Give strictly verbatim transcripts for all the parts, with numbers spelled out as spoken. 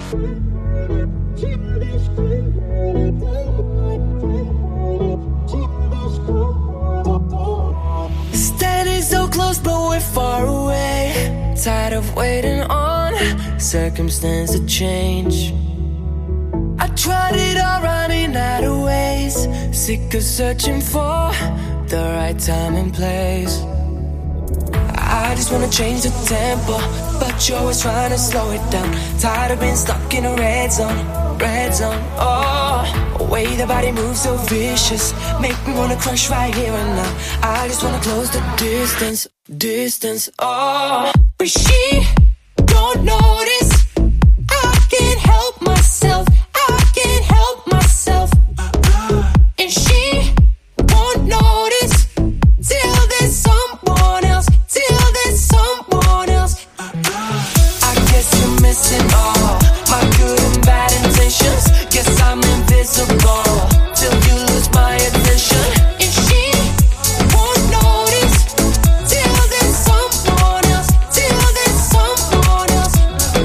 Standing so close but we're far away. Tired of waiting on circumstance to change. I tried it all, running out of ways. Sick of searching for the right time and place. I just wanna change the tempo, but you're always trying to slow it down. Tired of being stuck in a red zone, red zone. Oh, the way the body moves so vicious, make me wanna crush right here and now. I just wanna close the distance, distance. Oh, but she don't notice. I can't help myself. I can't help myself. And she won't notice till there's someone else. Till there's someone else. I guess you're missing all my good and bad intentions. Guess I'm invisible till you lose my attention. And she won't notice till there's someone else. Till there's someone else.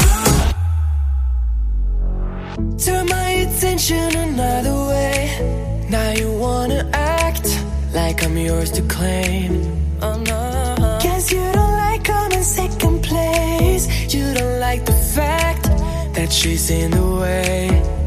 Turn my attention another way. Now you wanna act like I'm yours to claim. Oh no. Guess you don't like coming second place. You don't like the fact that she's in the way.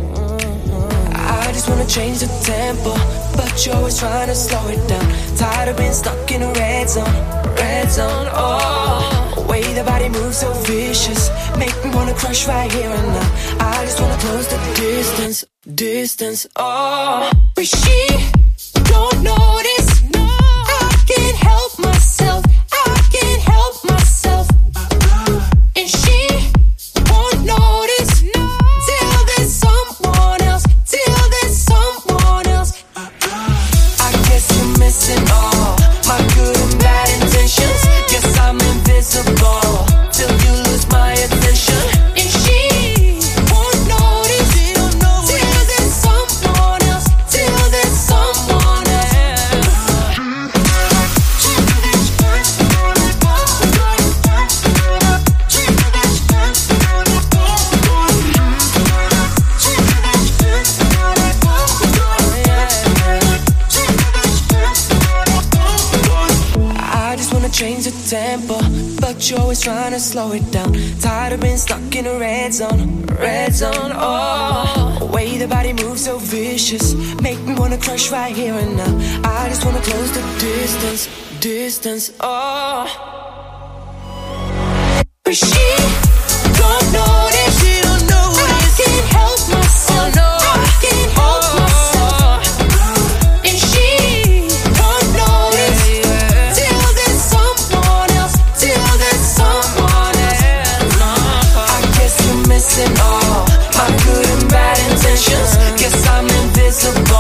I just wanna change the tempo, but you're always trying to slow it down. Tired of being stuck in a red zone, red zone. Oh, the way the body moves so vicious, make me wanna crush right here and now. I just wanna close the distance, distance. Oh, but she don't notice. I can't help myself. I can't help myself. And she won't notice till there's someone else. Till there's someone else. I guess you're missing all my good and bad intentions. Guess I'm invisible till you lose my attention. And she won't notice till there's someone else. Till there's someone else. I just wanna change the tempo, but you're always trying to slow it down. Tired of being stuck in a red zone, red zone. Oh, the way the body moves so vicious, make me wanna crush right here and now. I just wanna close the distance, distance. Oh, but she don't notice. She don't notice. I can't help myself. Oh, no. I can't help oh. myself. And she won't notice till there's someone else. Till there's someone else. I guess you're missing all my good and bad intentions. Guess I'm invisible